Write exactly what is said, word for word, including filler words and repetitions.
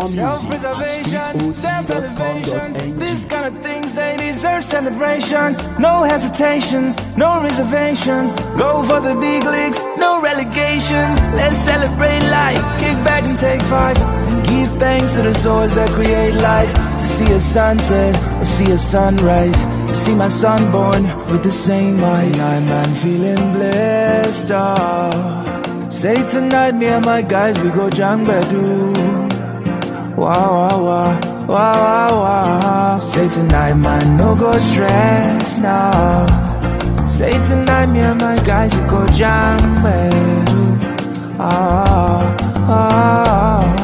More music at Self-preservation, street o t dot com dot n g. these kind of things, they deserve celebration. No hesitation, no reservation. Go for the big leagues, no relegation. Let's celebrate life, kick back and take five, and give thanks to the source that create life. To see a sunset or see a sunrise, to see my son born with the same eyes. I'm, I'm feeling blessed, oh. Say tonight, me and my guys, we go Jangbedu. Wow, wow, wow, wow, wow, wow. Say tonight, man, no go stress, no. Say tonight, me and my guys, we go Jangbedu. Ah, ah, ah.